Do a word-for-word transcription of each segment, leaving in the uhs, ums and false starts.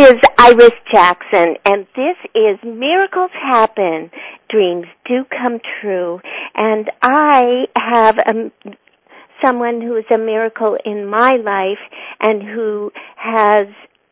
is Iris Jackson, and this is Miracles Happen, Dreams Do Come True. And I have a, someone who is a miracle in my life and who has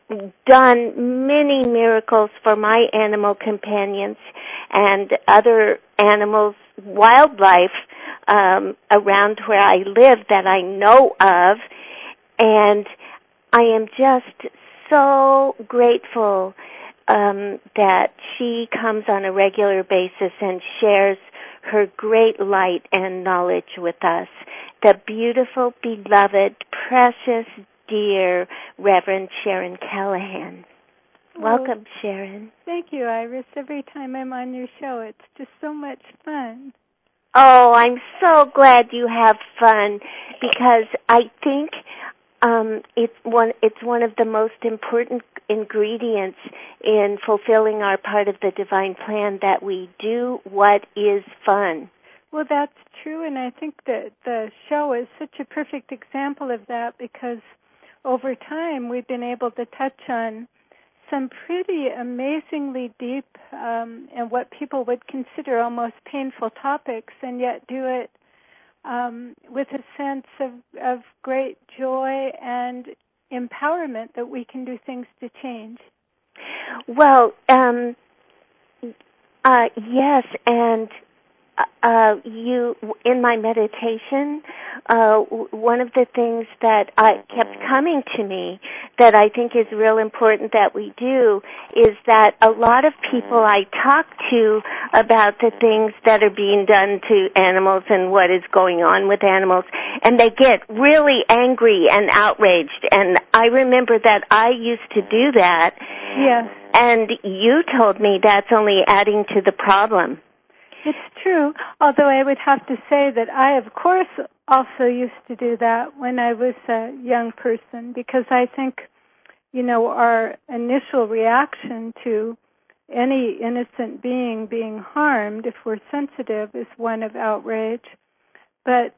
done many miracles for my animal companions and other animals, wildlife um, around where I live that I know of. And I am just so grateful um, that she comes on a regular basis and shares her great light and knowledge with us. The beautiful, beloved, precious, dear Reverend Sharon Callahan. Well, Welcome, Sharon. Thank you, Iris. Every time I'm on your show, it's just so much fun. Oh, I'm so glad you have fun, because I think um, it's one it's one of the most important ingredients in fulfilling our part of the divine plan, that we do what is fun. Well, that's true, and I think that the show is such a perfect example of that, because over time we've been able to touch on some pretty amazingly deep um, and what people would consider almost painful topics, and yet do it um, with a sense of, of great joy and empowerment that we can do things to change. Well, um, uh, yes, and Uh, you, in my meditation, uh, one of the things that I kept coming to me that I think is real important that we do is that a lot of people I talk to about the things that are being done to animals and what is going on with animals, and they get really angry and outraged. And I remember that I used to do that. Yes. And you told me that's only adding to the problem. It's true, although I would have to say that I, of course, also used to do that when I was a young person, because I think, you know, our initial reaction to any innocent being being harmed, if we're sensitive, is one of outrage. But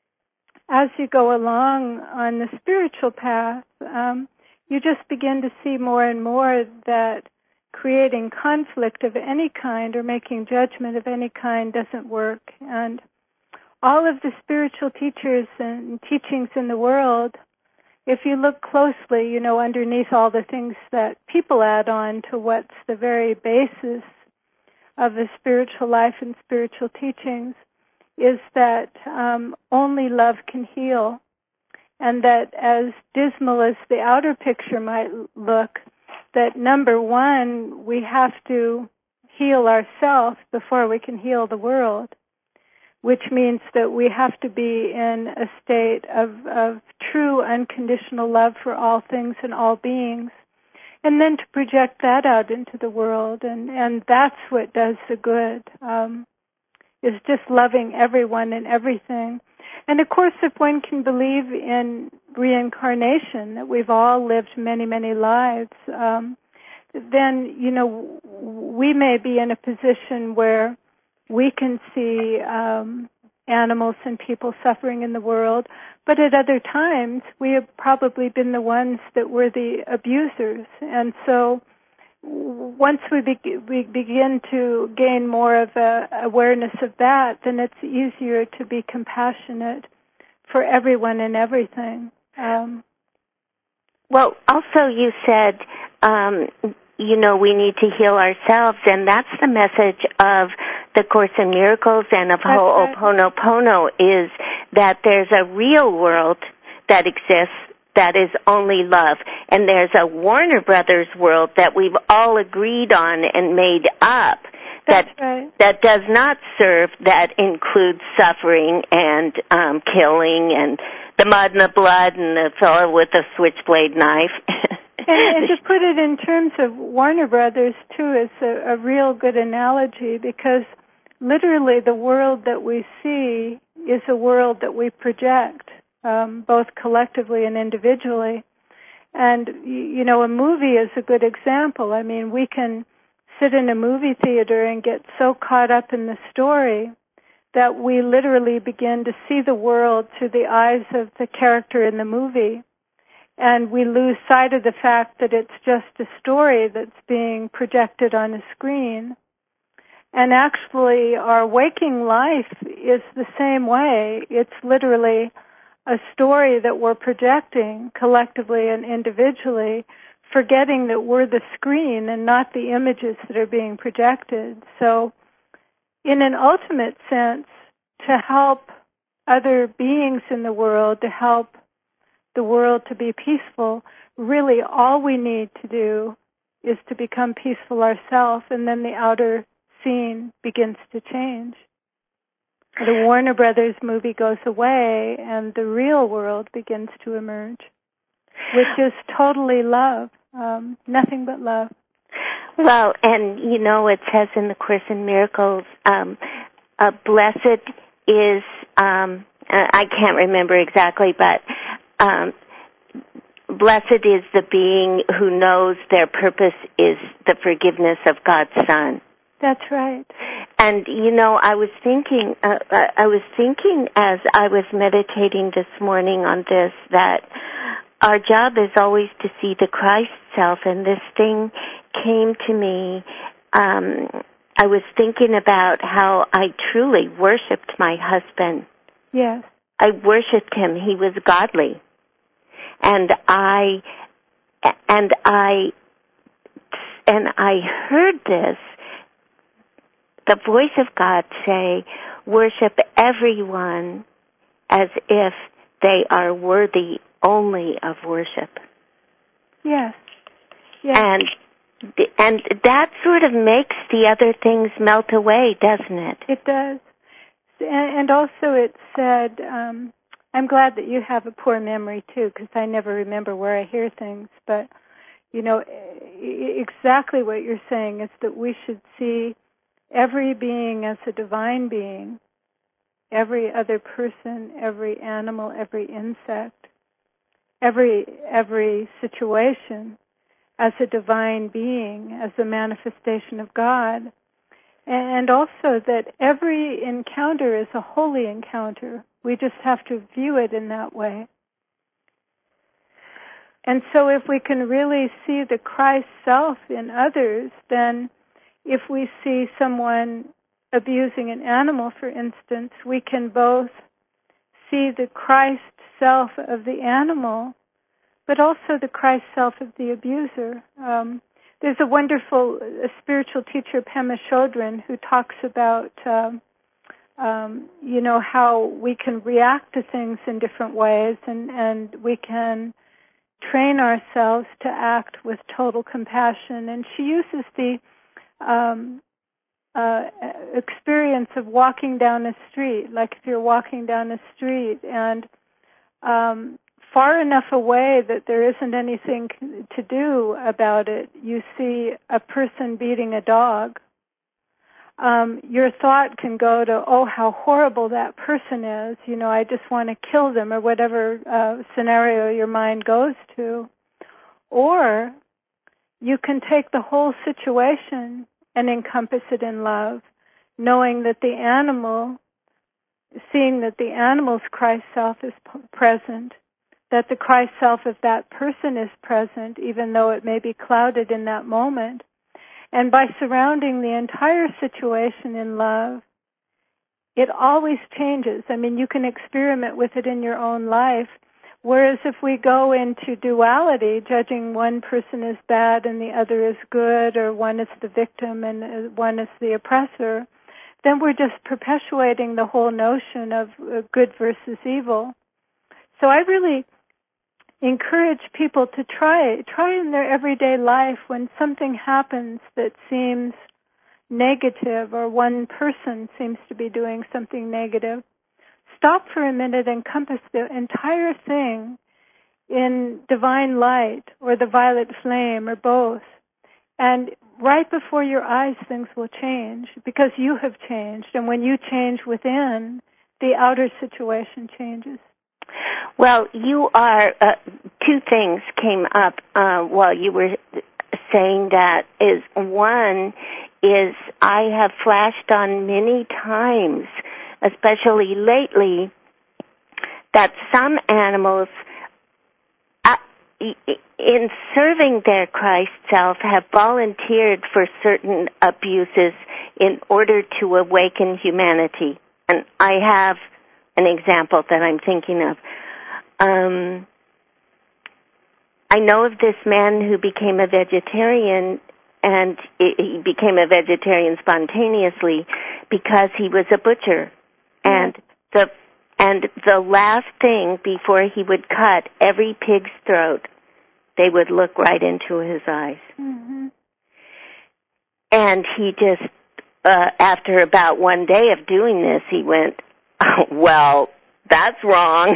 as you go along on the spiritual path, um, you just begin to see more and more that creating conflict of any kind or making judgment of any kind doesn't work. And all of the spiritual teachers and teachings in the world, if you look closely, you know, underneath all the things that people add on to what's the very basis of the spiritual life and spiritual teachings, is that um, only love can heal. And that as dismal as the outer picture might look, that number one, we have to heal ourselves before we can heal the world, which means that we have to be in a state of, of true unconditional love for all things and all beings, and then to project that out into the world. And, and that's what does the good, um, is just loving everyone and everything. And of course, if one can believe in reincarnation, that we've all lived many, many lives, um, then, you know, we may be in a position where we can see um, animals and people suffering in the world, but at other times we have probably been the ones that were the abusers. And so once we, be- we begin to gain more of a awareness of that, then it's easier to be compassionate for everyone and everything. Um, well, also you said, um, you know, we need to heal ourselves, and that's the message of the Course in Miracles and of Ho'oponopono, is that there's a real world that exists that is only love, and there's a Warner Brothers world that we've all agreed on and made up that right. that does not serve, that includes suffering and um, killing and the mud and the blood and the fellow with the switchblade knife. And, and to put it in terms of Warner Brothers, too, is a, a real good analogy, because literally the world that we see is a world that we project, um, both collectively and individually. And, you know, a movie is a good example. I mean, we can sit in a movie theater and get so caught up in the story that we literally begin to see the world through the eyes of the character in the movie. And we lose sight of the fact that it's just a story that's being projected on a screen. And actually, our waking life is the same way. It's literally a story that we're projecting collectively and individually, forgetting that we're the screen and not the images that are being projected. So, in an ultimate sense, to help other beings in the world, to help the world to be peaceful, really all we need to do is to become peaceful ourselves, and then the outer scene begins to change. The Warner Brothers movie goes away, and the real world begins to emerge, which is totally love, um, nothing but love. Well, and you know, it says in the Course in Miracles, um, uh, blessed is, um, I can't remember exactly, but um, blessed is the being who knows their purpose is the forgiveness of God's Son. That's right. And you know, I was thinking, uh, I was thinking as I was meditating this morning on this, that our job is always to see the Christ self, and this thing came to me. Um, I was thinking about how I truly worshipped my husband. Yes. I worshipped him. He was godly. And I, and I, and I heard this, the voice of God say, worship everyone as if they are worthy only of worship. Yes. Yes. And and that sort of makes the other things melt away, doesn't it? It does. And also it said, um, I'm glad that you have a poor memory too, because I never remember where I hear things. But, you know, exactly what you're saying is that we should see every being as a divine being, every other person, every animal, every insect, every every situation as a divine being, as a manifestation of God. And also that every encounter is a holy encounter. We just have to view it in that way. And so if we can really see the Christ self in others, then if we see someone abusing an animal, for instance, we can both see the Christ self of the animal, but also the Christ self of the abuser. Um, there's a wonderful a spiritual teacher, Pema Chodron, who talks about, um, um, you know, how we can react to things in different ways, and, and we can train ourselves to act with total compassion. And she uses the um, uh, experience of walking down a street, like if you're walking down a street and um, far enough away that there isn't anything to do about it, you see a person beating a dog. Um, your thought can go to, oh, how horrible that person is. You know, I just want to kill them, or whatever uh, scenario your mind goes to. Or you can take the whole situation and encompass it in love, knowing that the animal, seeing that the animal's Christ self is p- present, that the Christ self of that person is present, even though it may be clouded in that moment. And by surrounding the entire situation in love, it always changes. I mean, you can experiment with it in your own life. Whereas if we go into duality, judging one person as bad and the other is good, or one is the victim and one is the oppressor, then we're just perpetuating the whole notion of good versus evil. So I really encourage people to try try in their everyday life, when something happens that seems negative, or one person seems to be doing something negative, stop for a minute and encompass the entire thing in divine light, or the violet flame, or both. And right before your eyes, things will change, because you have changed. And when you change within, the outer situation changes. Well, you are, uh, two things came up uh, while you were saying that. Is one is I have flashed on many times, especially lately, that some animals, uh, in serving their Christ self, have volunteered for certain abuses in order to awaken humanity. And I have an example that I'm thinking of. Um, I know of this man who became a vegetarian, and he became a vegetarian spontaneously because he was a butcher. And the and the last thing before he would cut every pig's throat, they would look right into his eyes. Mm-hmm. And he just, uh, after about one day of doing this, he went, oh, well, that's wrong.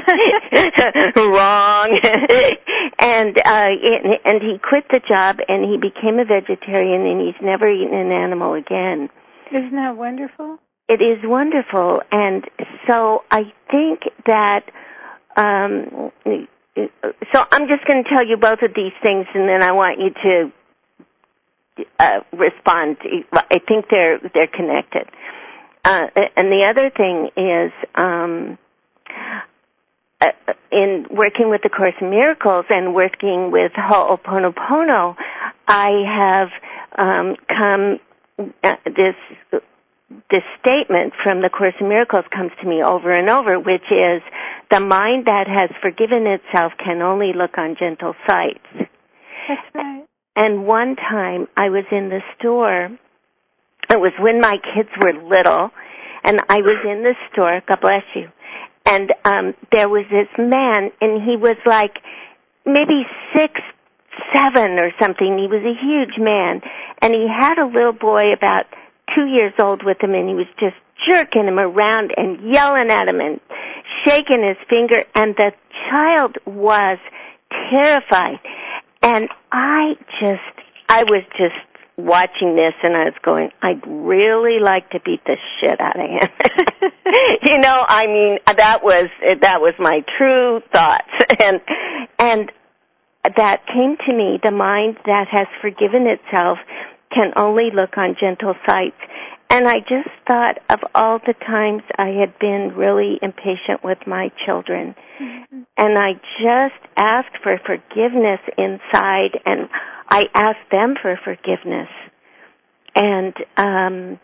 Wrong. and uh and he quit the job and he became a vegetarian, and he's never eaten an animal again. Isn't that wonderful? It is wonderful. And so I think that um so I'm just going to tell you both of these things, and then I want you to uh respond. I think they're they're connected. Uh and the other thing is um Uh, in working with the Course in Miracles and working with Ho'oponopono, I have um, come, uh, this this statement from the Course in Miracles comes to me over and over, which is, the mind that has forgiven itself can only look on gentle sights. That's right. And one time I was in the store, it was when my kids were little, and I was in the store, God bless you, and um there was this man, and he was like maybe six, seven or something. He was a huge man, and he had a little boy about two years old with him, and he was just jerking him around and yelling at him and shaking his finger, and the child was terrified. And I just, I was just watching this, and I was going, I'd really like to beat the shit out of him. You know, I mean, that was that was my true thoughts, and and that came to me. The mind that has forgiven itself can only look on gentle sights. And I just thought of all the times I had been really impatient with my children, mm-hmm. and I just asked for forgiveness inside, and I asked them for forgiveness. And um,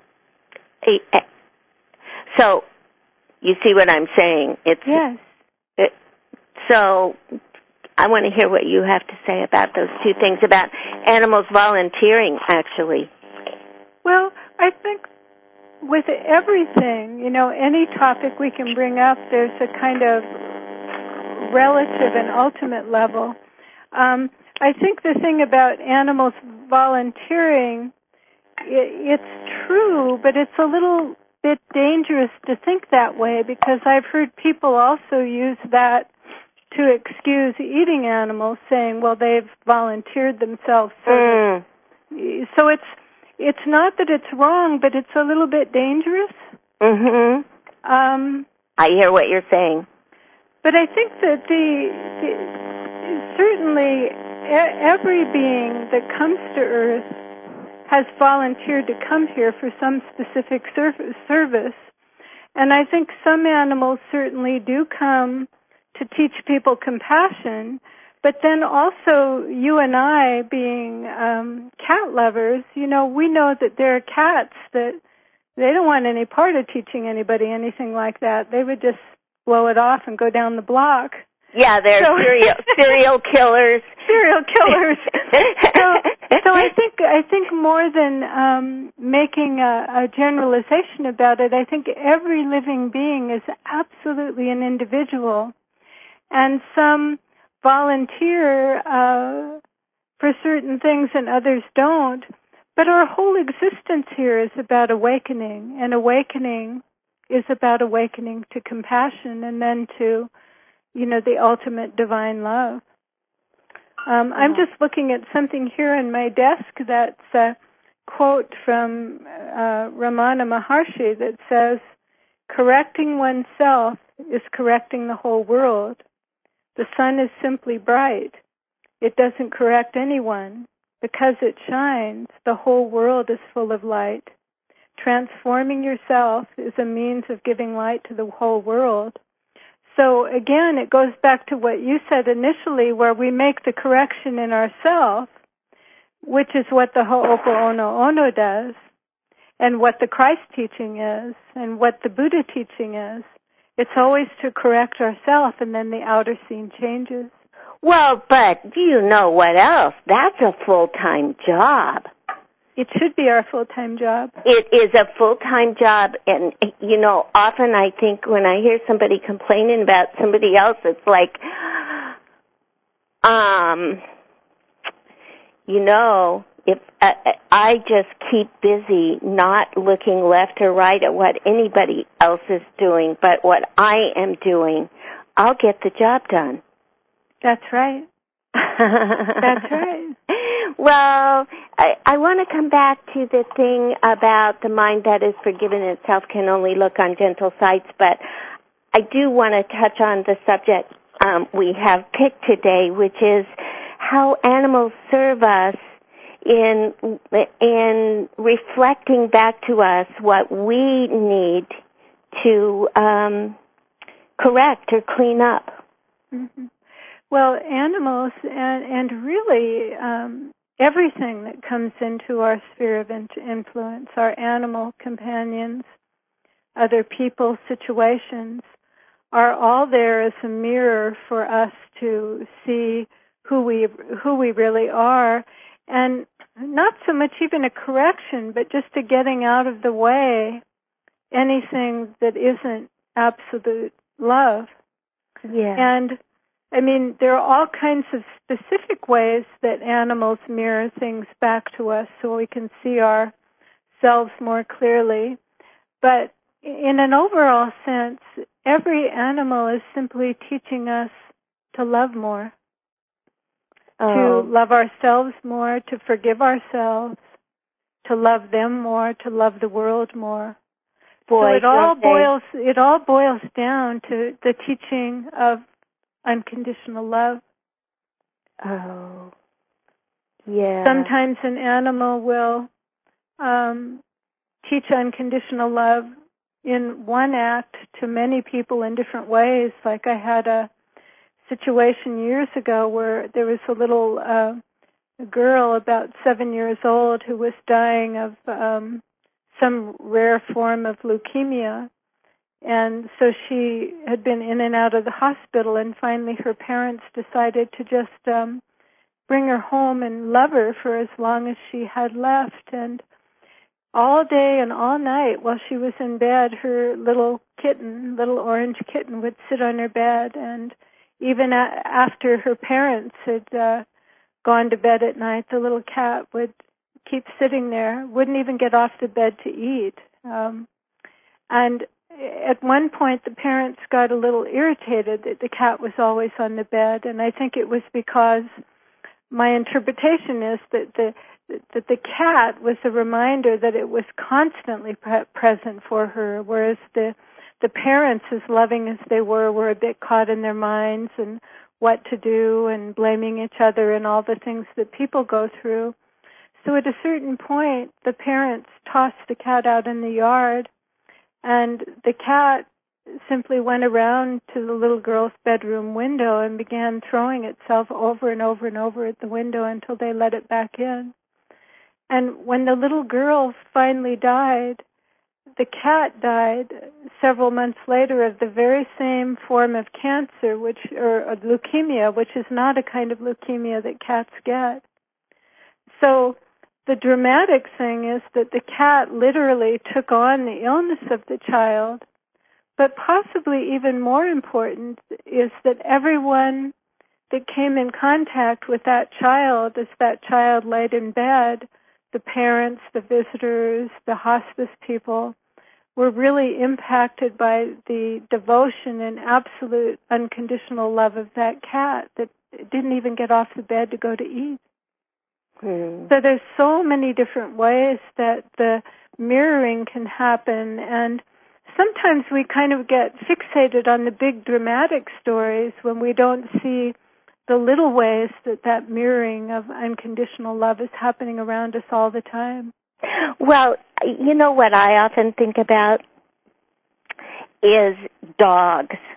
so you see what I'm saying? It's, yes. It, so I want to hear what you have to say about those two things, about animals volunteering, actually. Well, I think with everything, you know, any topic we can bring up, there's a kind of relative and ultimate level. Um, I think the thing about animals volunteering, it, it's true, but it's a little bit dangerous to think that way, because I've heard people also use that to excuse eating animals, saying, well, they've volunteered themselves. So, mm. that, so it's it's not that it's wrong, but it's a little bit dangerous. Mm-hmm. Um, I hear what you're saying. But I think that the, the certainly every being that comes to Earth has volunteered to come here for some specific service. And I think some animals certainly do come to teach people compassion, but then also you and I, being um, cat lovers, you know, we know that there are cats that they don't want any part of teaching anybody anything like that. They would just blow it off and go down the block. Yeah, they're so, serial serial killers. Serial killers. so, so I think I think more than um, making a, a generalization about it, I think every living being is absolutely an individual, and some volunteer uh, for certain things and others don't. But our whole existence here is about awakening, and awakening is about awakening to compassion, and then to, you know, the ultimate divine love. Um, uh-huh. I'm just looking at something here on my desk that's a quote from uh, Ramana Maharshi that says, correcting oneself is correcting the whole world. The sun is simply bright. It doesn't correct anyone. Because it shines, the whole world is full of light. Transforming yourself is a means of giving light to the whole world. So again, it goes back to what you said initially, where we make the correction in ourselves, which is what the Ho'oponopono does, and what the Christ teaching is, and what the Buddha teaching is. It's always to correct ourselves, and then the outer scene changes. Well, but you know what else? That's a full-time job. It should be our full-time job. It is a full-time job, and, you know, often I think when I hear somebody complaining about somebody else, it's like, um, you know, if uh, I just keep busy not looking left or right at what anybody else is doing, but what I am doing, I'll get the job done. That's right. That's right. Well, I, I want to come back to the thing about the mind that is forgiven itself can only look on gentle sights, but I do want to touch on the subject um, we have picked today, which is how animals serve us in in reflecting back to us what we need to um, correct or clean up. Mm-hmm. Well, animals and, and really um, everything that comes into our sphere of influence, our animal companions, other people, situations, are all there as a mirror for us to see who we who we really are, and not so much even a correction, but just a getting out of the way anything that isn't absolute love. Yeah. And I mean, there are all kinds of specific ways that animals mirror things back to us so we can see ourselves more clearly. But in an overall sense, every animal is simply teaching us to love more, oh. to love ourselves more, to forgive ourselves, to love them more, to love the world more. Boy, so it all okay. boils it all boils down to the teaching of unconditional love. Oh, yeah. Sometimes an animal will um, teach unconditional love in one act to many people in different ways. Like I had a situation years ago where there was a little uh, a girl about seven years old who was dying of um, some rare form of leukemia. And so she had been in and out of the hospital, and finally her parents decided to just um, bring her home and love her for as long as she had left. And all day and all night while she was in bed, her little kitten, little orange kitten, would sit on her bed. And even a- after her parents had uh, gone to bed at night, the little cat would keep sitting there, wouldn't even get off the bed to eat. Um, and at one point, the parents got a little irritated that the cat was always on the bed, and I think it was because my interpretation is that the that the cat was a reminder that it was constantly pre- present for her, whereas the the parents, as loving as they were, were a bit caught in their minds and what to do and blaming each other and all the things that people go through. So at a certain point, the parents tossed the cat out in the yard, and the cat simply went around to the little girl's bedroom window and began throwing itself over and over and over at the window until they let it back in. And when the little girl finally died, the cat died several months later of the very same form of cancer, which or, or leukemia, which is not a kind of leukemia that cats get. So the dramatic thing is that the cat literally took on the illness of the child, but possibly even more important is that everyone that came in contact with that child as that child laid in bed, the parents, the visitors, the hospice people, were really impacted by the devotion and absolute unconditional love of that cat that didn't even get off the bed to go to eat. Hmm. So there's so many different ways that the mirroring can happen, and sometimes we kind of get fixated on the big dramatic stories when we don't see the little ways that that mirroring of unconditional love is happening around us all the time. Well, you know what I often think about is dogs.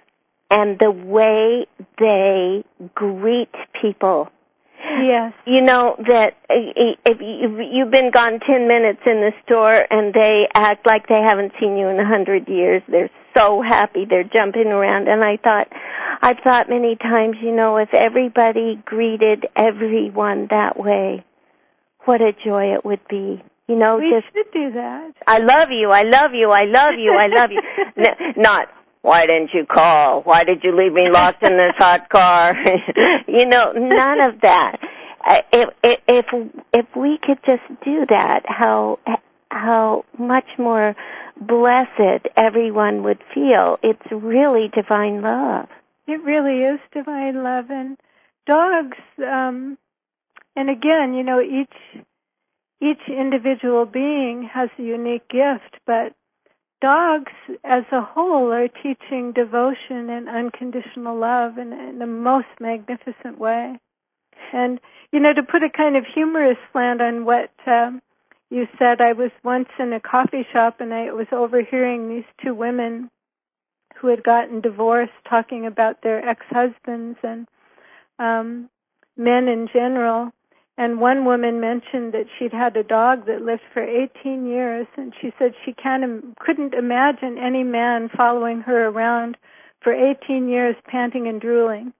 and the way they greet people. Yes. You know that if you've been gone ten minutes in the store and they act like they haven't seen you in a hundred years, they're so happy, they're jumping around. And I thought, I've thought many times, you know, if everybody greeted everyone that way, what a joy it would be. You know, we just should do that. I love you, I love you, I love you, I love you. Not, why didn't you call? Why did you leave me locked in this hot car? You know, none of that. If, if if we could just do that, how how much more blessed everyone would feel. It's really divine love. It really is divine love. And dogs, um, and again, you know, each each individual being has a unique gift, but dogs as a whole are teaching devotion and unconditional love in, in the most magnificent way. And, you know, to put a kind of humorous slant on what um, you said, I was once in a coffee shop and I was overhearing these two women who had gotten divorced talking about their ex-husbands and um, men in general. And one woman mentioned that she'd had a dog that lived for eighteen years, and she said she can't, couldn't imagine any man following her around for eighteen years panting and drooling.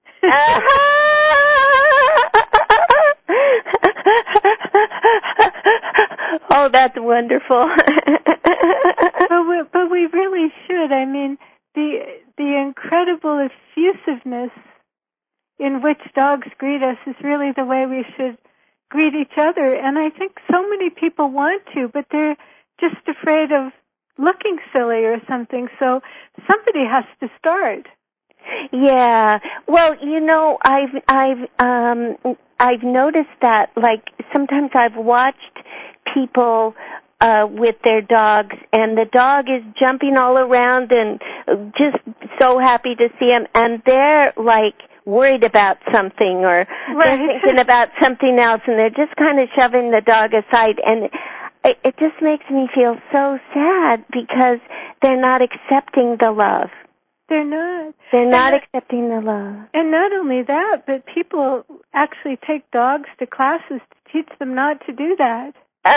Oh, that's wonderful. but, we, but we really should. I mean, the the incredible effusiveness in which dogs greet us is really the way we should greet each other. And I think so many people want to, but they're just afraid of looking silly or something. So somebody has to start. Yeah. Well, you know, I've I've um I've noticed that, like, sometimes I've watched people uh with their dogs, and the dog is jumping all around and just so happy to see him, and they're like worried about something, or right. they're thinking about something else, and they're just kind of shoving the dog aside, and it, it just makes me feel so sad because they're not accepting the love. They're not. They're not and accepting the love. And not only that, but people actually take dogs to classes to teach them not to do that.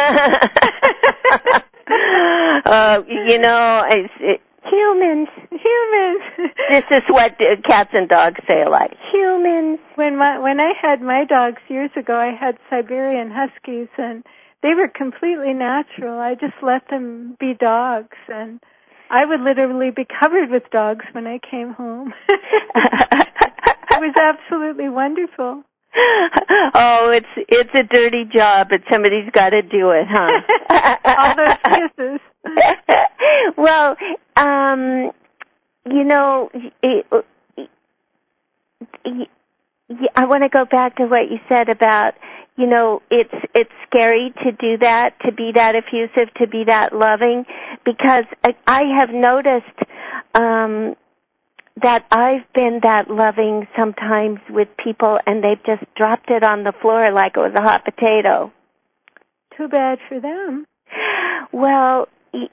uh, you know, it's, it, humans, humans. This is what cats and dogs say a lot. Humans. When my when I had my dogs years ago, I had Siberian Huskies, and they were completely natural. I just let them be dogs, and I would literally be covered with dogs when I came home. It was absolutely wonderful. Oh, it's it's a dirty job, but somebody's got to do it, huh? All those kisses. Well, um, you know, it, it, I want to go back to what you said about, you know, it's it's scary to do that, to be that effusive, to be that loving, because I have noticed um, that I've been that loving sometimes with people, and they've just dropped it on the floor like it was a hot potato. Too bad for them. Well,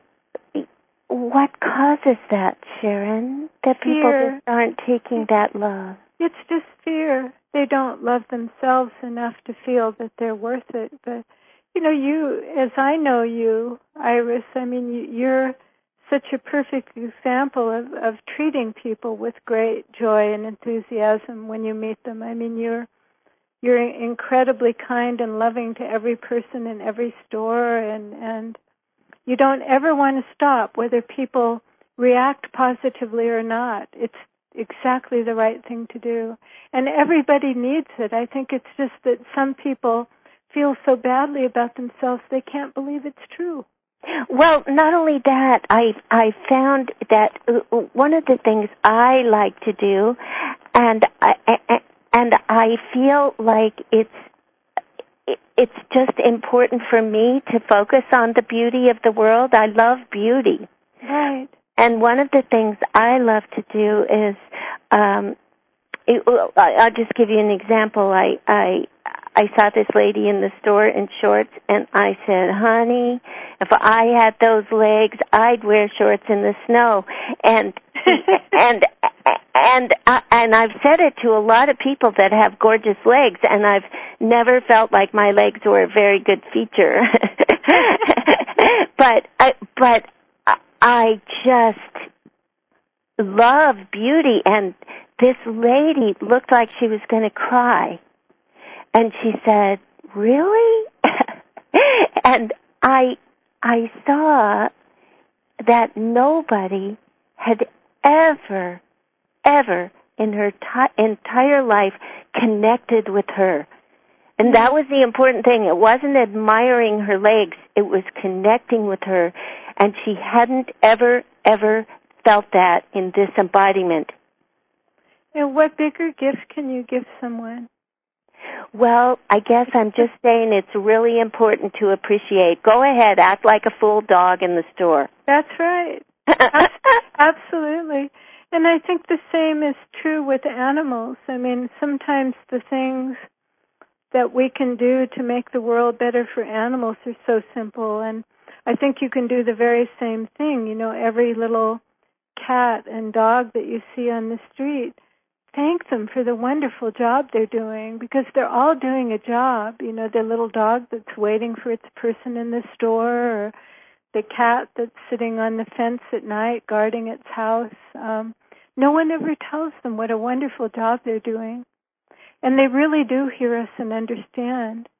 what causes that, Sharon? That people fear. just aren't taking that love. It's just fear. They don't love themselves enough to feel that they're worth it. But, you know, you, as I know you, Iris, I mean, you're such a perfect example of, of treating people with great joy and enthusiasm when you meet them. I mean, you're you're incredibly kind and loving to every person in every store, and, and you don't ever want to stop, whether people react positively or not. It's exactly the right thing to do. And everybody needs it. I think it's just that some people feel so badly about themselves they can't believe it's true. Well, not only that, I I found that one of the things I like to do, and I, and I feel like it's it's just important for me to focus on the beauty of the world. I love beauty. Right. And one of the things I love to do is, um, it, I'll just give you an example. I, I, I saw this lady in the store in shorts, and I said, honey, if I had those legs, I'd wear shorts in the snow. And, and, and uh, and I've said it to a lot of people that have gorgeous legs, and I've never felt like my legs were a very good feature. but I, but I just love beauty, and this lady looked like she was going to cry, and she said, "Really?" And I I saw that nobody had ever, ever in her t- entire life connected with her. And that was the important thing. It wasn't admiring her legs. It was connecting with her. And she hadn't ever, ever felt that in this embodiment. And what bigger gift can you give someone? Well, I guess I'm just saying it's really important to appreciate. Go ahead, act like a fool dog in the store. That's right. Absolutely. And I think the same is true with animals. I mean, sometimes the things that we can do to make the world better for animals are so simple. And I think you can do the very same thing. You know, every little cat and dog that you see on the street, thank them for the wonderful job they're doing, because they're all doing a job. You know, the little dog that's waiting for its person in the store, or the cat that's sitting on the fence at night guarding its house. Um, no one ever tells them what a wonderful job they're doing. And they really do hear us and understand.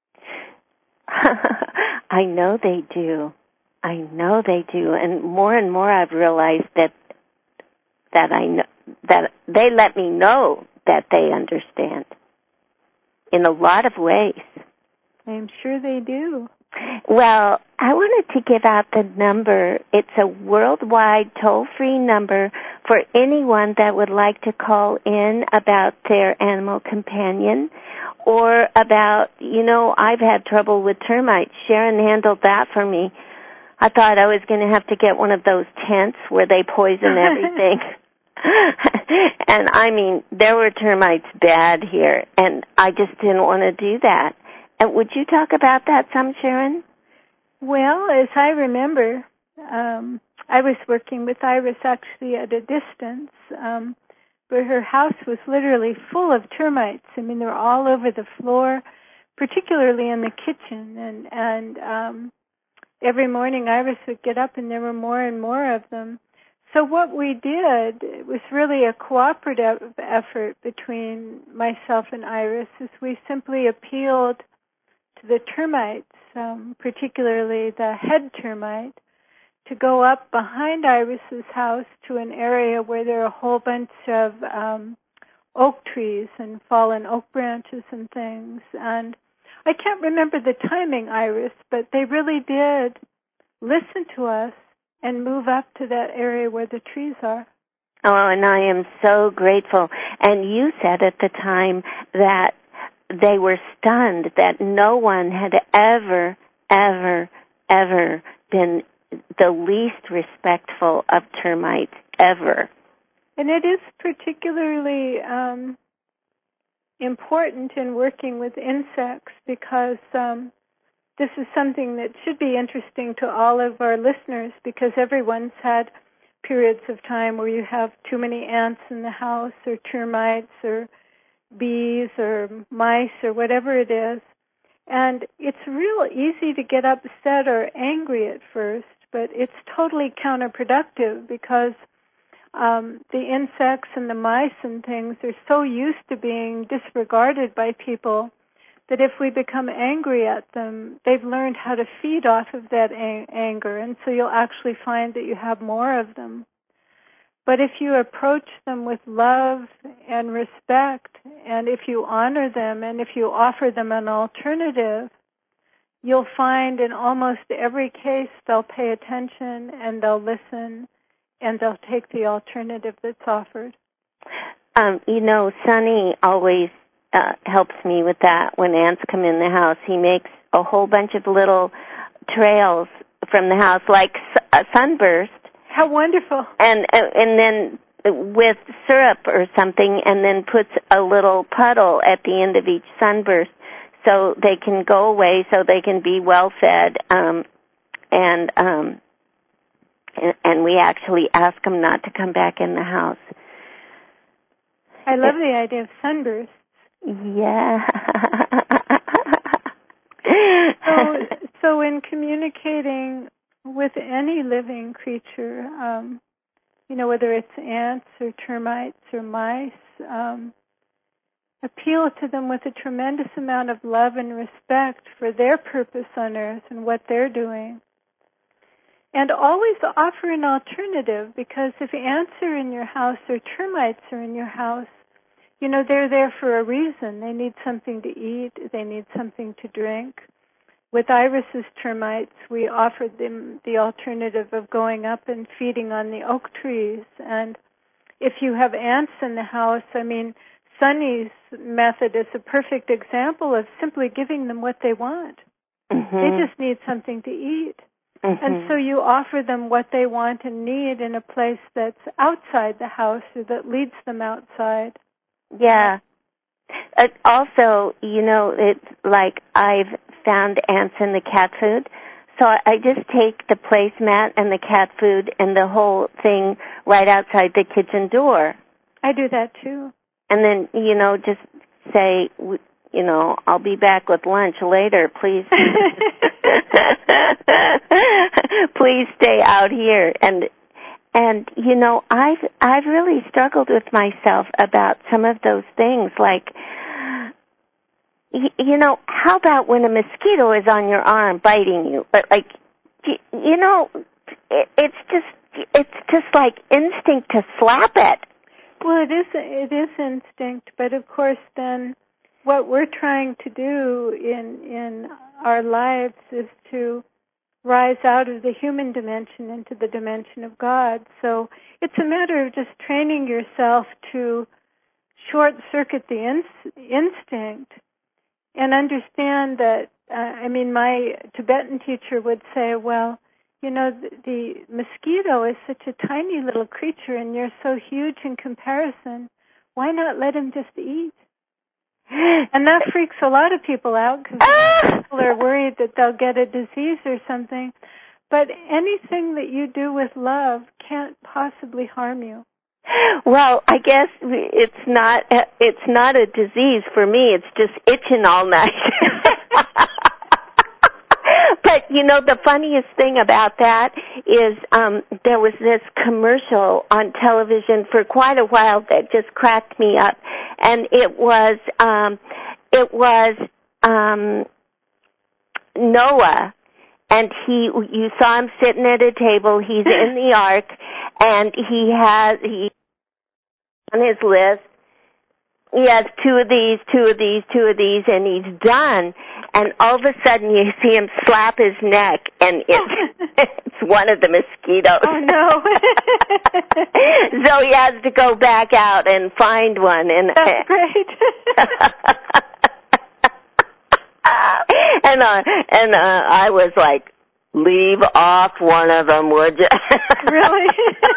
I know they do. I know they do. And more and more I've realized that that I know, that they let me know that they understand in a lot of ways. I'm sure they do. Well, I wanted to give out the number. It's a worldwide toll-free number for anyone that would like to call in about their animal companion or about, you know, I've had trouble with termites. Sharon handled that for me. I thought I was going to have to get one of those tents where they poison everything. And, I mean, there were termites bad here, and I just didn't want to do that. And would you talk about that some, Sharon? Well, as I remember, um, I was working with Iris actually at a distance, um, where her house was literally full of termites. I mean, they were all over the floor, particularly in the kitchen. And, and um, every morning Iris would get up and there were more and more of them. So what we did, it was really a cooperative effort between myself and Iris, is we simply appealed to the termites, um, particularly the head termite, to go up behind Iris's house to an area where there are a whole bunch of um, oak trees and fallen oak branches and things. And I can't remember the timing, Iris, but they really did listen to us and move up to that area where the trees are. Oh, and I am so grateful. And you said at the time that they were stunned that no one had ever, ever, ever been the least respectful of termites, ever. And it is particularly um, important in working with insects because um, this is something that should be interesting to all of our listeners, because everyone's had periods of time where you have too many ants in the house or termites or bees or mice or whatever it is. And it's real easy to get upset or angry at first, but it's totally counterproductive because um, the insects and the mice and things are so used to being disregarded by people that if we become angry at them, they've learned how to feed off of that a- anger, and so you'll actually find that you have more of them. But if you approach them with love and respect, and if you honor them, and if you offer them an alternative, you'll find in almost every case they'll pay attention and they'll listen and they'll take the alternative that's offered. Um, you know, Sonny always uh, helps me with that when ants come in the house. He makes a whole bunch of little trails from the house, like a sunburst. How wonderful. And and then with syrup or something, and then puts a little puddle at the end of each sunburst so they can go away, so they can be well fed. Um, and, um, and and we actually ask them not to come back in the house. I love the idea of sunbursts. Yeah. so, so in communicating with any living creature, um, you know, whether it's ants or termites or mice, um, appeal to them with a tremendous amount of love and respect for their purpose on earth and what they're doing. And always offer an alternative, because if ants are in your house or termites are in your house, you know, they're there for a reason. They need something to eat. They need something to drink. With Iris's termites, we offered them the alternative of going up and feeding on the oak trees. And if you have ants in the house, I mean, Sunny's method is a perfect example of simply giving them what they want. Mm-hmm. They just need something to eat. Mm-hmm. And so you offer them what they want and need in a place that's outside the house or that leads them outside. Yeah. Uh, also, you know, it's like I've found ants in the cat food. So I just take the placemat and the cat food and the whole thing right outside the kitchen door. I do that too. And then, you know, just say, you know, I'll be back with lunch later, please. Please stay out here. And, and, you know, I've, I've really struggled with myself about some of those things, like, you, you know, how about when a mosquito is on your arm biting you? But, like, you, you know, it, it's just, it's just like instinct to slap it. Well, it is, it is instinct, but of course then what we're trying to do in in our lives is to rise out of the human dimension into the dimension of God. So it's a matter of just training yourself to short-circuit the ins- instinct and understand that, uh, I mean, my Tibetan teacher would say, well, you know, the, the mosquito is such a tiny little creature and you're so huge in comparison. Why not let him just eat? And that freaks a lot of people out because people are worried that they'll get a disease or something. But anything that you do with love can't possibly harm you. Well, I guess it's not it's not a disease for me. It's just itching all night. But, you know, the funniest thing about that is um, there was this commercial on television for quite a while that just cracked me up. And it was, um, it was um, Noah. And he, you saw him sitting at a table. He's in the ark, and he has, he, on his list, he has two of these, two of these, two of these, and he's done. And all of a sudden you see him slap his neck, and it's, it's one of the mosquitoes. Oh, no. So he has to go back out and find one. And that's great. and uh, and uh, I was like, leave off one of them, would you? Really?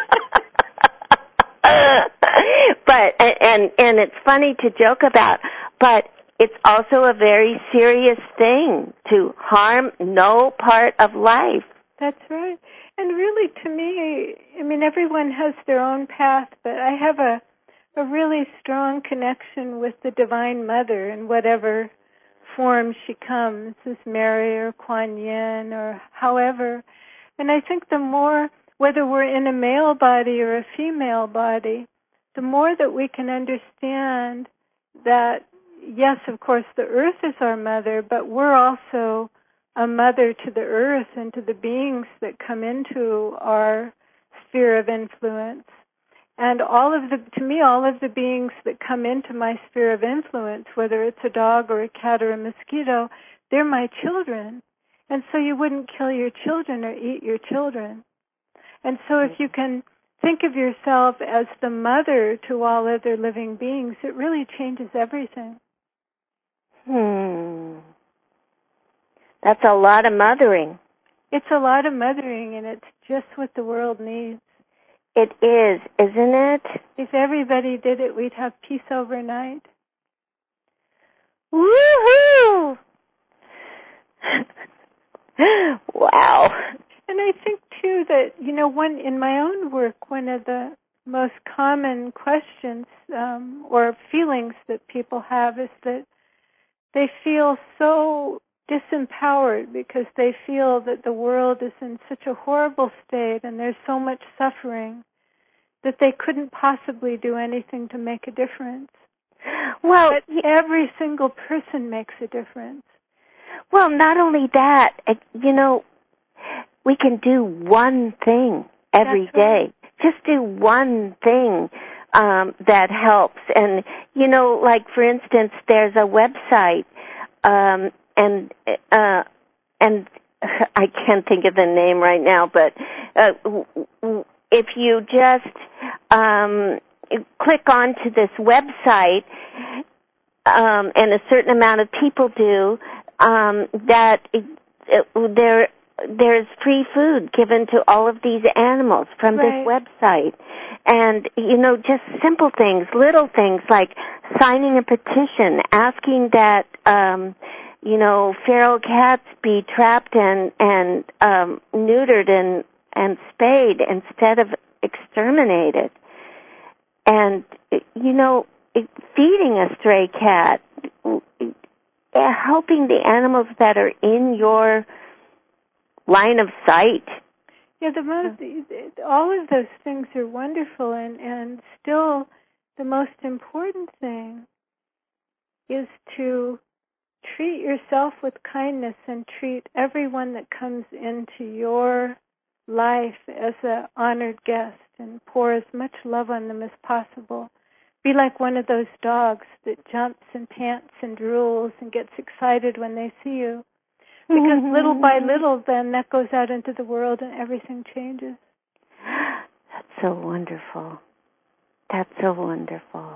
But and and it's funny to joke about, but it's also a very serious thing to harm no part of life. That's right. And really, to me, I mean, everyone has their own path, but I have a a really strong connection with the Divine Mother in whatever form she comes, as Mary or Kuan Yin or however. And I think the more, whether we're in a male body or a female body, the more that we can understand that, yes, of course, the earth is our mother, but we're also a mother to the earth and to the beings that come into our sphere of influence. And all of the, to me, all of the beings that come into my sphere of influence, whether it's a dog or a cat or a mosquito, they're my children. And so you wouldn't kill your children or eat your children. And so if you can think of yourself as the mother to all other living beings, it really changes everything. Hmm. That's a lot of mothering. It's a lot of mothering, and it's just what the world needs. It is, isn't it? If everybody did it, we'd have peace overnight. Woohoo! Wow. And I think, too, that, you know, one in my own work, one of the most common questions um, or feelings that people have is that they feel so disempowered because they feel that the world is in such a horrible state and there's so much suffering that they couldn't possibly do anything to make a difference. Well, but every single person makes a difference. Well, not only that, you know, we can do one thing every That's right. day. Just do one thing um, that helps. And, you know, like, for instance, there's a website, um, and uh, and I can't think of the name right now, but uh, if you just um, click onto this website, um, and a certain amount of people do, um, that it, it, there there's free food given to all of these animals from right. this website. And, you know, just simple things, little things like signing a petition, asking that, um, you know, feral cats be trapped and, and um, neutered and, and spayed instead of exterminated. And, you know, feeding a stray cat, helping the animals that are in your line of sight. Yeah, the most, all of those things are wonderful, and, and still the most important thing is to treat yourself with kindness and treat everyone that comes into your life as an honored guest and pour as much love on them as possible. Be like one of those dogs that jumps and pants and drools and gets excited when they see you. Because little by little, then, that goes out into the world and everything changes. That's so wonderful. That's so wonderful.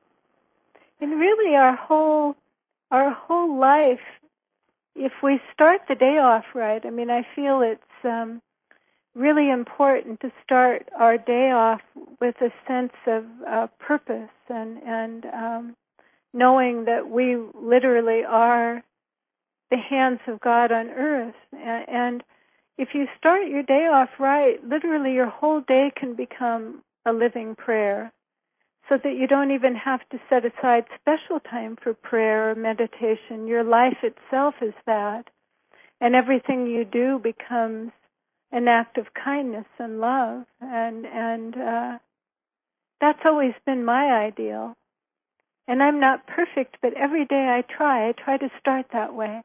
And really, our whole, our whole life, if we start the day off right, I mean, I feel it's um, really important to start our day off with a sense of uh, purpose and, and um, knowing that we literally are the hands of God on earth. And if you start your day off right, literally your whole day can become a living prayer, so that you don't even have to set aside special time for prayer or meditation. Your life itself is that. And everything you do becomes an act of kindness and love. And, and uh, that's always been my ideal. And I'm not perfect, but every day I try. I try to start that way.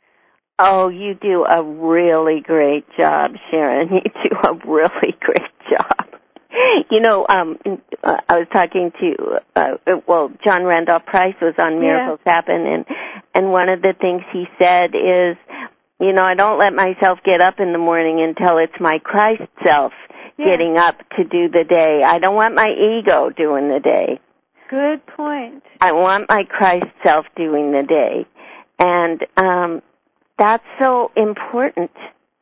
Oh, you do a really great job, Sharon. You do a really great job. You know, um, I was talking to, uh, well, John Randolph Price was on Miracles yeah. Happen, and, and one of the things he said is, you know, I don't let myself get up in the morning until it's my Christ self yeah. getting up to do the day. I don't want my ego doing the day. Good point. I want my Christ self doing the day. And, um, that's so important.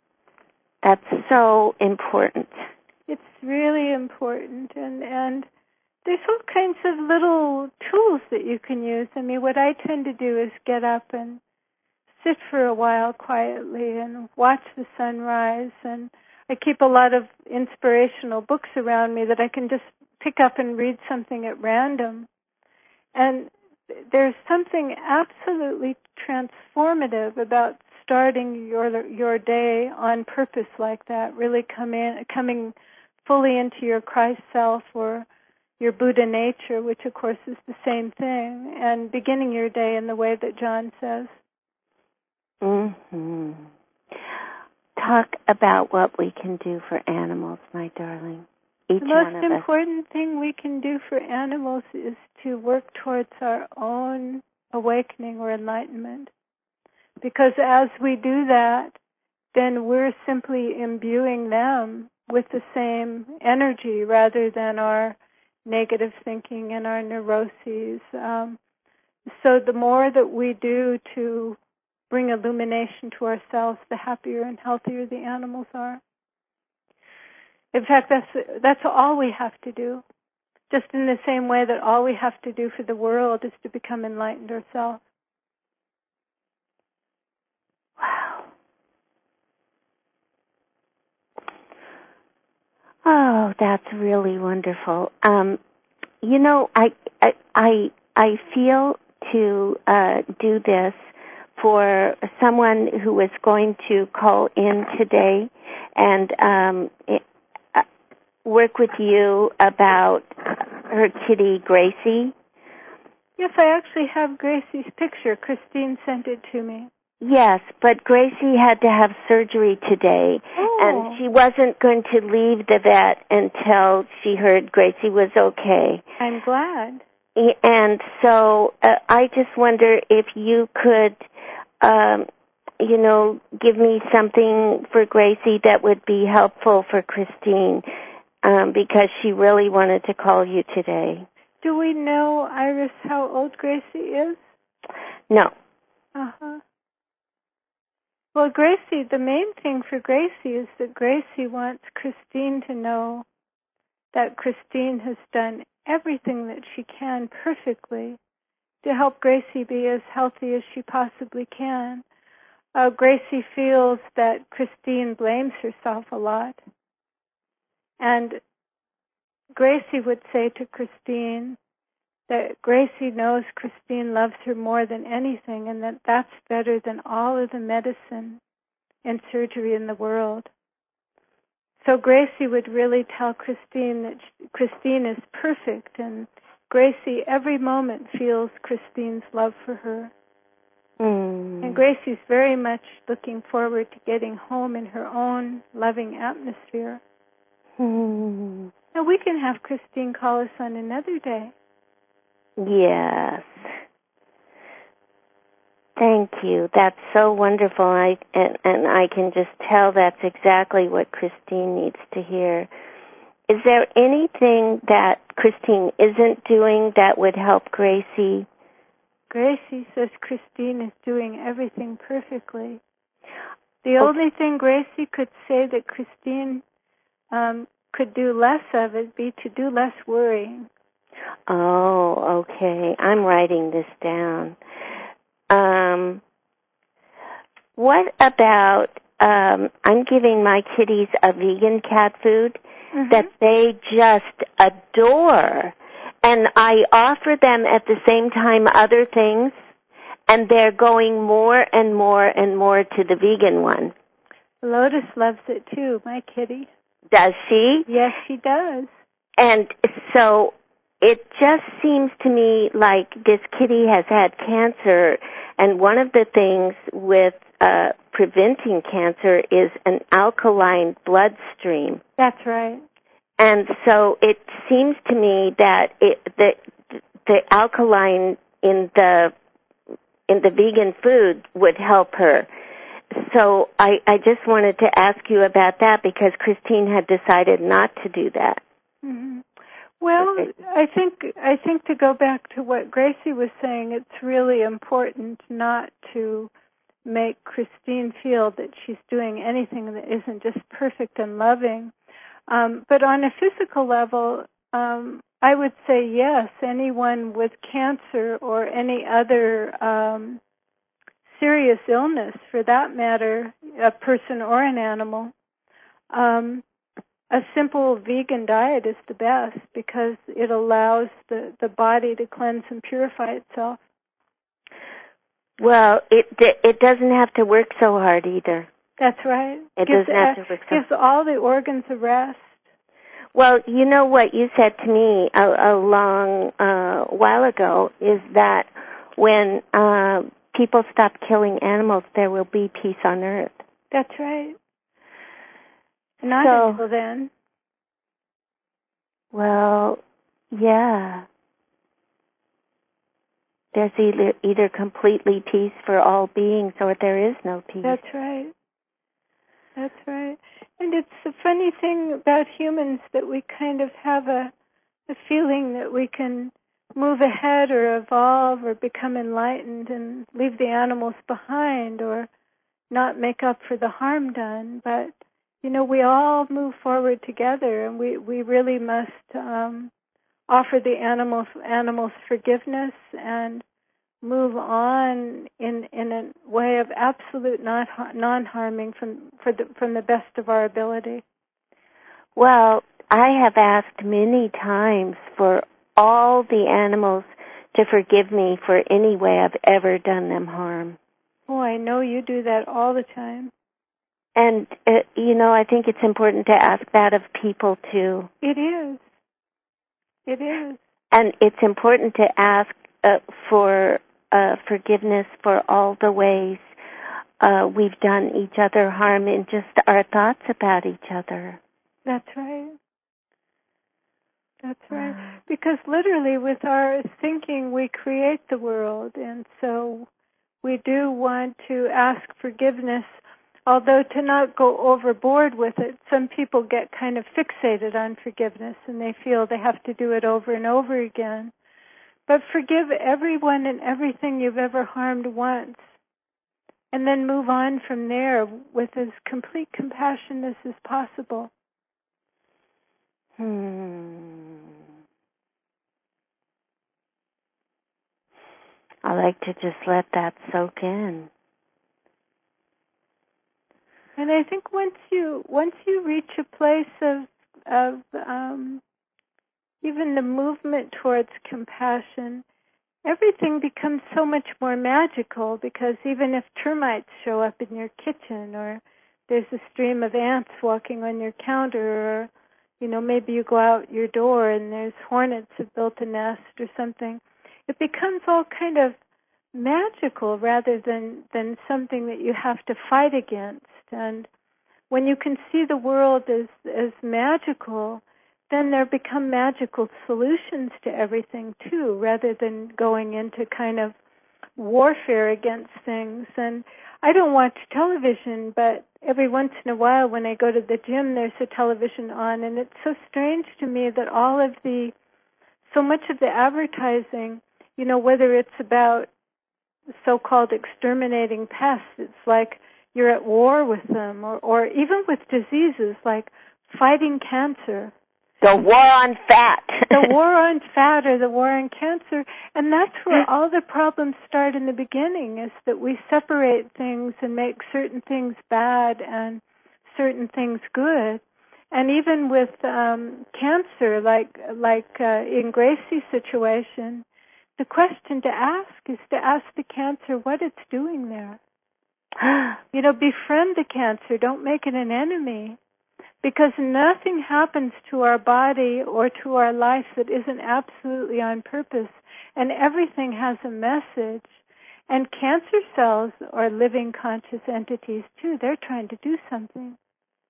That's so important. It's really important. And, and there's all kinds of little tools that you can use. I mean, what I tend to do is get up and sit for a while quietly and watch the sunrise. And I keep a lot of inspirational books around me that I can just pick up and read something at random. And there's something absolutely transformative about starting your your day on purpose like that, really come in, coming fully into your Christ self or your Buddha nature, which of course is the same thing, and beginning your day in the way that John says. Mm-hmm. Talk about what we can do for animals, my darling. Each the most one of important us. thing we can do for animals is to work towards our own awakening or enlightenment. Because as we do that, then we're simply imbuing them with the same energy rather than our negative thinking and our neuroses. Um, so the more that we do to bring illumination to ourselves, the happier and healthier the animals are. In fact, that's that's all we have to do. Just in the same way that all we have to do for the world is to become enlightened ourselves. Wow. Oh, Oh, that's really wonderful. Um, you know, I I I, I feel to uh, do this for someone who was going to call in today and um, it, uh, work with you about her kitty, Gracie. Yes, I actually have Gracie's picture. Christine sent it to me. Yes, but Gracie had to have surgery today, oh. and she wasn't going to leave the vet until she heard Gracie was okay. I'm glad. And so uh, I just wonder if you could, um, you know, give me something for Gracie that would be helpful for Christine, um, because she really wanted to call you today. Do we know, Iris, how old Gracie is? No. Uh-huh. Well, Gracie, the main thing for Gracie is that Gracie wants Christine to know that Christine has done everything that she can perfectly to help Gracie be as healthy as she possibly can. Uh, Gracie feels that Christine blames herself a lot. And Gracie would say to Christine that Gracie knows Christine loves her more than anything, and that that's better than all of the medicine and surgery in the world. So Gracie would really tell Christine that she, Christine is perfect, and Gracie every moment feels Christine's love for her. Mm. And Gracie's very much looking forward to getting home in her own loving atmosphere. Mm. Now we can have Christine call us on another day. Yes. Thank you. That's so wonderful. I and, and I can just tell that's exactly what Christine needs to hear. Is there anything that Christine isn't doing that would help Gracie? Gracie says Christine is doing everything perfectly. The okay. only thing Gracie could say that Christine um, could do less of would be to do less worrying. Oh, okay. I'm writing this down. Um, what about, um, I'm giving my kitties a vegan cat food mm-hmm. that they just adore. And I offer them at the same time other things, and they're going more and more and more to the vegan one. Lotus loves it too, my kitty. Does she? Yes, she does. And so it just seems to me like this kitty has had cancer, and one of the things with uh, preventing cancer is an alkaline bloodstream. That's right. And so it seems to me that it, the the alkaline in the in the vegan food would help her. So I, I just wanted to ask you about that because Christine had decided not to do that. Mm-hmm. Well, I think I think to go back to what Gracie was saying, it's really important not to make Christine feel that she's doing anything that isn't just perfect and loving. Um, but on a physical level, um, I would say yes, anyone with cancer or any other um, serious illness, for that matter, a person or an animal, um, a simple vegan diet is the best because it allows the, the body to cleanse and purify itself. Well, it it doesn't have to work so hard either. That's right. It gives, doesn't have to work so gives all the organs a rest. Well, you know what you said to me a, a long uh, while ago is that when uh, people stop killing animals, there will be peace on earth. That's right. Not so, until then. Well, yeah. There's either, either completely peace for all beings or there is no peace. That's right. That's right. And it's a funny thing about humans that we kind of have a, a feeling that we can move ahead or evolve or become enlightened and leave the animals behind or not make up for the harm done. But, you know, we all move forward together, and we, we really must um, offer the animals animals forgiveness and move on in in a way of absolute non non harming from for the from the best of our ability. Well, I have asked many times for all the animals to forgive me for any way I've ever done them harm. Oh, I know you do that all the time. And, uh, you know, I think it's important to ask that of people, too. It is. It is. And it's important to ask uh, for uh, forgiveness for all the ways uh, we've done each other harm in just our thoughts about each other. That's right. That's right. Because literally with our thinking, we create the world. And so we do want to ask forgiveness, although to not go overboard with it. Some people get kind of fixated on forgiveness and they feel they have to do it over and over again. But forgive everyone and everything you've ever harmed once. And then move on from there with as complete compassion as is possible. Hmm. I like to just let that soak in. And I think once you once you reach a place of of um, even the movement towards compassion, everything becomes so much more magical, because even if termites show up in your kitchen, or there's a stream of ants walking on your counter, or you know, maybe you go out your door and there's hornets have built a nest or something, it becomes all kind of magical rather than, than something that you have to fight against. And when you can see the world as, as magical, then there become magical solutions to everything too, rather than going into kind of warfare against things. And I don't watch television, but every once in a while when I go to the gym, there's a television on, and it's so strange to me that all of the, so much of the advertising, you know, whether it's about so-called exterminating pests, it's like you're at war with them, or, or even with diseases like fighting cancer. The war on fat. The war on fat, or the war on cancer. And that's where all the problems start in the beginning, is that we separate things and make certain things bad and certain things good. And even with um, cancer, like like uh, in Gracie's situation, the question to ask is to ask the cancer what it's doing there. You know, befriend the cancer. Don't make it an enemy. Because nothing happens to our body or to our life that isn't absolutely on purpose. And everything has a message. And cancer cells are living conscious entities too. They're trying to do something.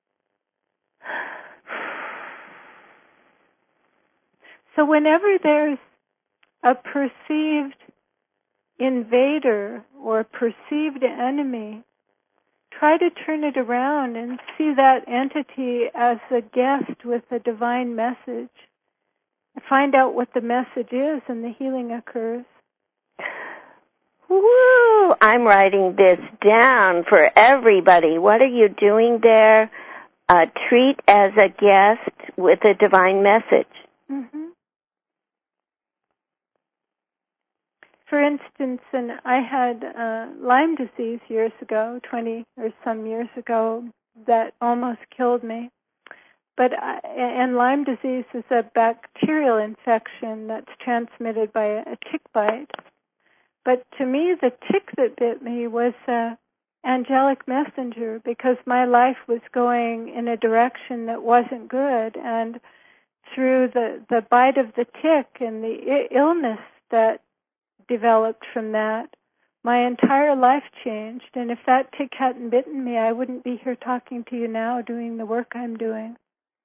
So whenever there's a perceived invader or perceived enemy, try to turn it around and see that entity as a guest with a divine message. Find out what the message is, and the healing occurs. Woo! I'm writing this down for everybody. What are you doing there? Uh, treat as a guest with a divine message. Mm-hmm. For instance, and I had uh, Lyme disease years ago, twenty or some years ago, that almost killed me. But I, and Lyme disease is a bacterial infection that's transmitted by a, a tick bite. But to me, the tick that bit me was an angelic messenger, because my life was going in a direction that wasn't good. And through the, the bite of the tick and the I- illness that developed from that, my entire life changed. And if that tick hadn't bitten me, I wouldn't be here talking to you now doing the work I'm doing.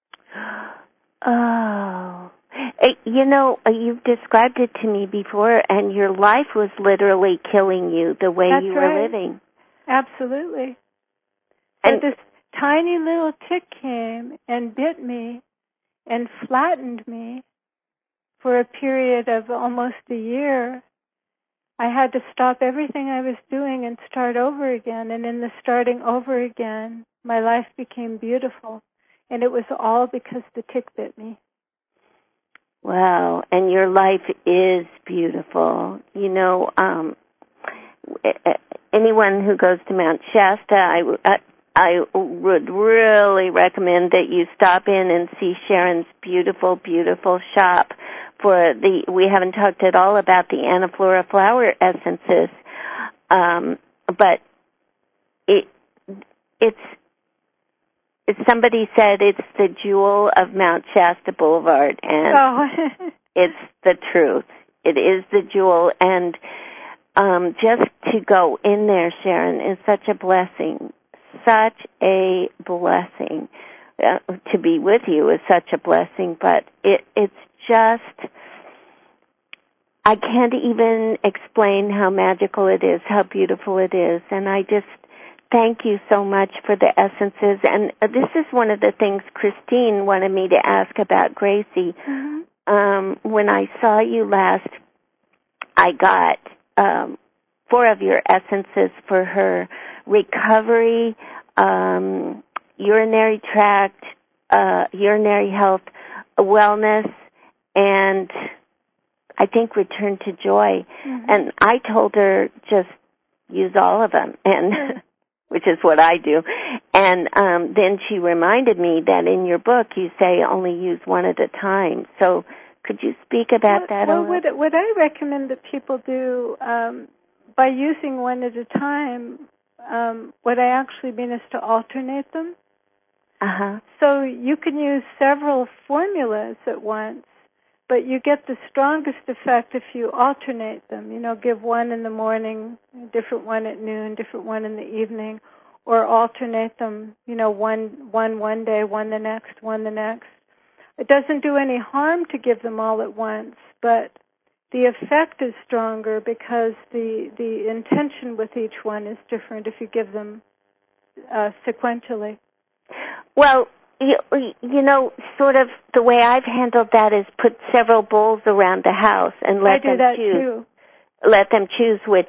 Oh. You know, you've described it to me before, and your life was literally killing you the way That's you were right. living. Absolutely. So And this tiny little tick came and bit me and flattened me for a period of almost a year. I had to stop everything I was doing and start over again. And in the starting over again, my life became beautiful. And it was all because the tick bit me. wow, and your life is beautiful. You know, um, anyone who goes to Mount Shasta, I, uh, I would really recommend that you stop in and see Sharon's beautiful, beautiful shop. For the, we haven't talked at all about the Anna Flora flower essences, um, but it, it's, it's, somebody said it's the jewel of Mount Shasta Boulevard, and oh. it's the truth. It is the jewel, and um, just to go in there, Sharon, is such a blessing. Such a blessing. Uh, to be with you is such a blessing, but it, it's just, I can't even explain how magical it is, how beautiful it is, and I just thank you so much for the essences. And this is one of the things Christine wanted me to ask about Gracie. Mm-hmm. Um, when I saw you last, I got um, four of your essences for her recovery, um, urinary tract, uh, urinary health, wellness, and I think return to joy. Mm-hmm. And I told her just use all of them, and mm-hmm. which is what I do. And um, then she reminded me that in your book you say only use one at a time. So could you speak about well, that well, a little? What, what I recommend that people do um, by using one at a time, um, what I actually mean is to alternate them. Uh-huh. So you can use several formulas at once, but you get the strongest effect if you alternate them. You know, give one in the morning, a different one at noon, different one in the evening, or alternate them, you know, one one one day, one the next, one the next. It doesn't do any harm to give them all at once, but the effect is stronger because the the intention with each one is different if you give them uh, sequentially. Well, you, you know, sort of the way I've handled that is put several bowls around the house and let I do them that choose. Too. Let them choose which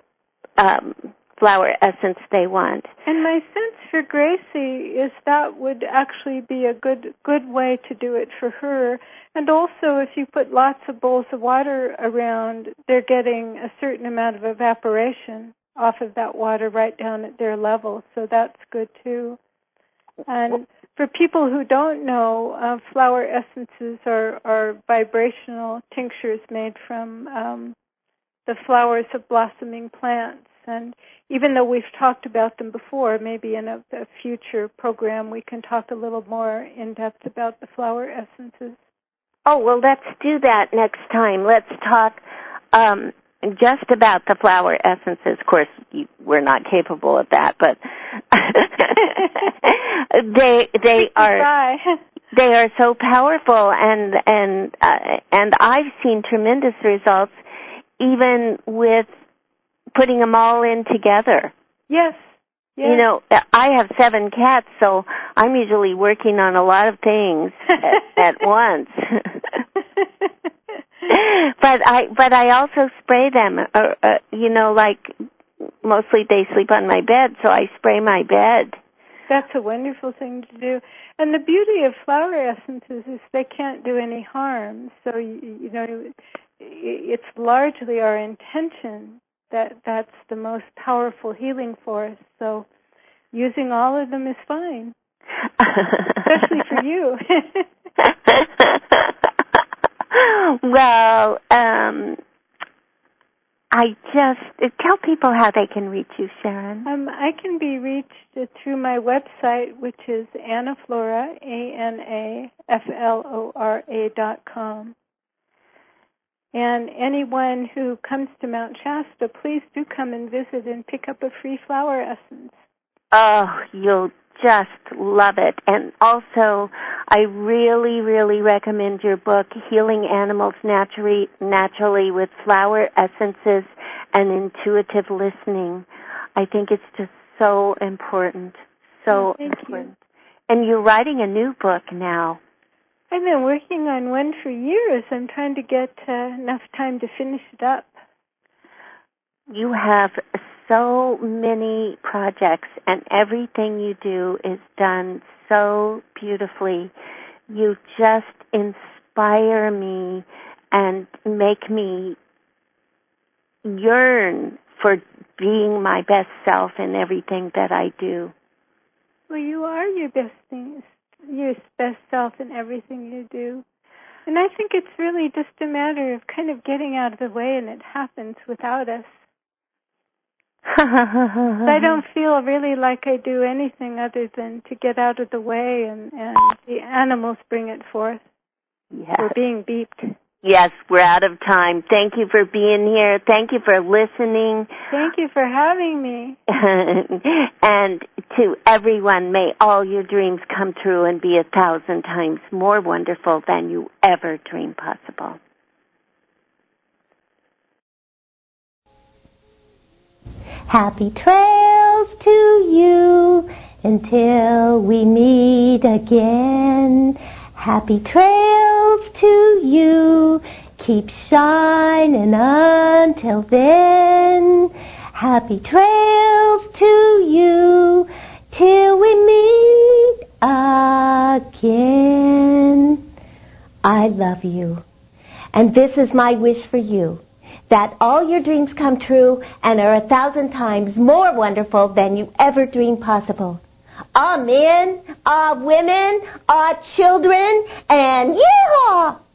um, flower essence they want. And my sense for Gracie is that would actually be a good good way to do it for her. And also, if you put lots of bowls of water around, they're getting a certain amount of evaporation off of that water right down at their level. So that's good too. And for people who don't know, uh, flower essences are, are vibrational tinctures made from um, the flowers of blossoming plants. And even though we've talked about them before, maybe in a, a future program we can talk a little more in depth about the flower essences. Oh, well, let's do that next time. Let's talk um, just about the flower essences. Of course, you, we're not capable of that, but they they are they are so powerful, and and uh, and I've seen tremendous results even with putting them all in together. Yes. Yes. You know, I have seven cats, so I'm usually working on a lot of things at, at once. but I but I also spray them. Uh, uh, you know, like mostly they sleep on my bed, so I spray my bed. That's a wonderful thing to do. And the beauty of flower essences is they can't do any harm. So you, you know, it's largely our intention that that's the most powerful healing force. So using all of them is fine, especially for you. Well, um, I just tell people how they can reach you, Sharon. Um, I can be reached through my website, which is Anna Flora, A N A F L O R A dot com. And anyone who comes to Mount Shasta, please do come and visit and pick up a free flower essence. Oh, you'll just love it. And also, I really, really recommend your book, Healing Animals Naturally, Naturally with Flower Essences and Intuitive Listening. I think it's just so important, so oh, thank important. You. And you're writing a new book now. I've been working on one for years. I'm trying to get uh, enough time to finish it up. You have so many projects, and everything you do is done so beautifully. You just inspire me and make me yearn for being my best self in everything that I do. Well, you are your best thing, your best self in everything you do. And I think it's really just a matter of kind of getting out of the way, and it happens without us. I don't feel really like I do anything other than to get out of the way, and, and the animals bring it forth. Yes. We're being beeped. Yes, we're out of time. Thank you for being here. Thank you for listening. Thank you for having me. And to everyone, may all your dreams come true and be a thousand times more wonderful than you ever dreamed possible. Happy trails to you until we meet again. Happy trails to you, keep shining until then. Happy trails to you till we meet again. I love you, and this is my wish for you, that all your dreams come true and are a thousand times more wonderful than you ever dreamed possible. Ah, men, ah, women, ah, children, and yeehaw!